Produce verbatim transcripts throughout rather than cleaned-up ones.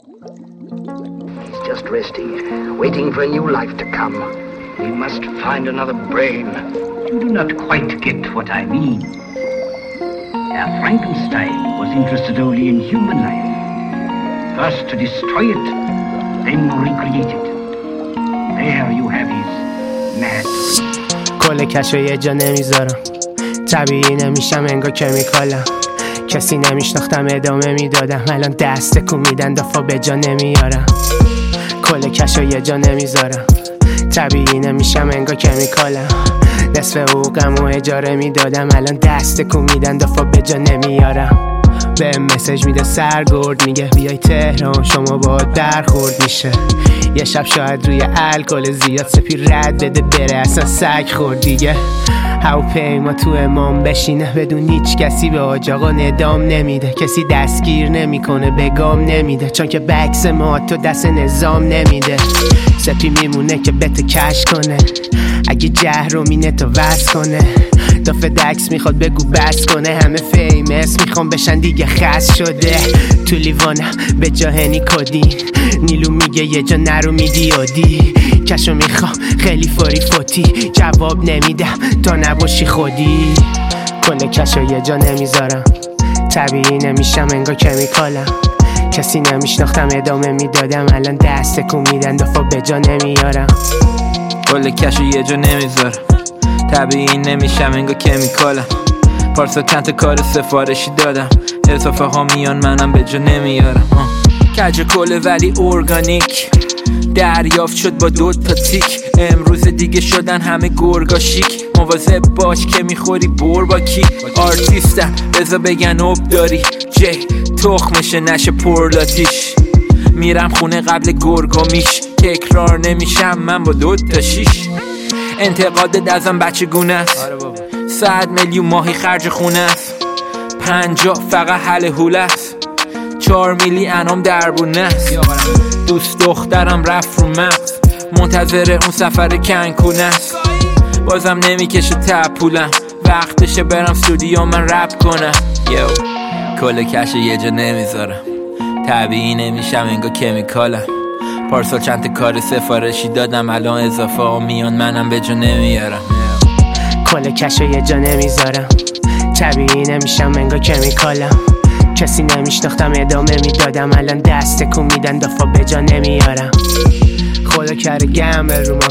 He's just resting, waiting for a new life to come. We must find another brain. You do not quite get what I mean. Herr Frankenstein was interested only in human life. First to destroy it, then recreate it. There you have his mad dream. کل کشو یه جا نمیذارم، طبیعی نمیشم انگار کمیکالم. کسی نمیشناختم ادامه میدادم، الان دست کو میدن دفعه به جا نمیارم. کل کشو یه جا نمیذارم، طبیعی نمیشم انگار کمیکالم. نصف حقوقم و اجاره میدادم، الان دست کو میدن دفعه به جا نمیارم. به مسیج میده سرگرد، میگه بیای تهران شما باهات برخورد میشه. یه شب شاید روی الکل زیاد سپی رد بده بره، اصلا سگ خورد دیگه. هواپیما تو امام بشینه بدون هیچ کسی به حاج آقا ندام نمیده. کسی دستگیر نمیکنه به گام نمیده، چون که بکس ما تو دست نظام نمیده. سپی میمونه که بته کش کنه، اگه جهر رو مینه تو وز کنه. دافه دکس میخواد بگو بس کنه، همه فیمس میخوام بشن دیگه خست شده. تو لیوانم به جا هنی کدین، نیلو میگه یه جا نرو میدی آدی. کشو میخوام خیلی فوری فوتی، جواب نمیدم تا نباشی خودی. کل کشو یه جا نمیذارم، طبیعی نمیشم انگار کمیکالم. کسی نمیشناختم ادامه میدادم، الان دست کو میدن دفعه به جا نمیارم. کل کشو یه جا نمیذارم، طبیعی نمیشم انگار کمیکالم. پارسا چند تا کار سفارشی دادم، اضافه ها میان منم به جا نمیارم. کج کله ولی ارگانیک، دریافت شد با دو تا تیک. امروز دیگه شدن همه گرگا شیک، مواظب باش که میخوری بر با کی. آرتیستم بذار بگن اب داری، جی تخمشه نشه پرلاتیش. میرم خونه قبل گرگا میش، تکرار نمیشم من با دو تا شیش. انتقادت ازم بچه گونه است، صد میلیون ماهی خرج خونه است. پنجا فقط حل هوله است، چهار میلی انام دربونه است. دوست دخترم رفت رو مغز، منتظر اون سفر کنکونه است. بازم نمیکشه تپولم، وقتشه برم استودیو من رپ کنم. یو کل کش یه جا نمیذارم، طبیعی نمیشم انگار کمیکالم. پارسال چند تا کار سفارشی دادم، الان اضافه ها میان منم به جا نمیارم. کل کشو یه جا نمیذارم، طبیعی نمیشم انگار کمیکالم. کسی نمیشناختم ادامه میدادم، الان دست کو میدن دفعه به جا نمیارم. خدا کرده گم به روما،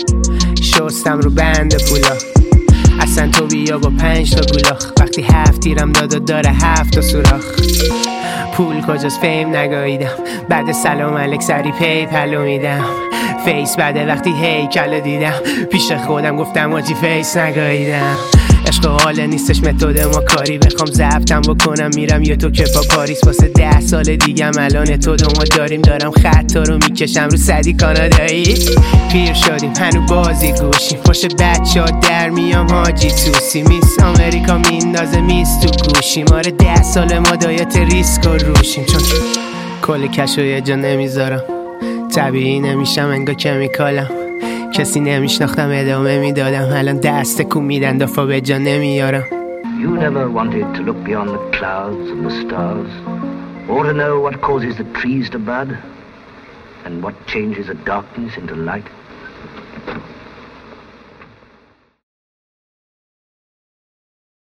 شستم رو بند پولا. اصلا تو بیا با پنج تا گولاخ، وقتی هفت تیرم داد و داره هفت تا سوراخ. پول کجاست فیم نگاهیدم، بعد سلام علیک سری پی پلو میدم. فیس بعد وقتی هیکلو دیدم، پیش خودم گفتم آجی فیس نگاهیدم. عشق حاله نیستش متد ما کاری، بخوام ضبطم بکنم میرم یه تو کفا پاریس. واسه ده سال دیگم الان تو دوما داریم، دارم خطا رو میکشم رو صدی کانادایی. پیر شدیم هنو بازی گوشیم، پشت بچه ها در میام حاجی توسی. میس آمریکا میندازه میز تو گوشیم، آره ده سال ما دایت ریسک و روشیم. چون کل کشو یه جا نمیذارم، طبیعی نمیشم انگار کمیکالم. کسی نمیشناختم ادامه میدادم، الان دست کو میدن دفعه به جا نمیارم. You never wanted to look beyond the clouds and the stars, or to know what causes the trees to bud, and what changes the darkness into light.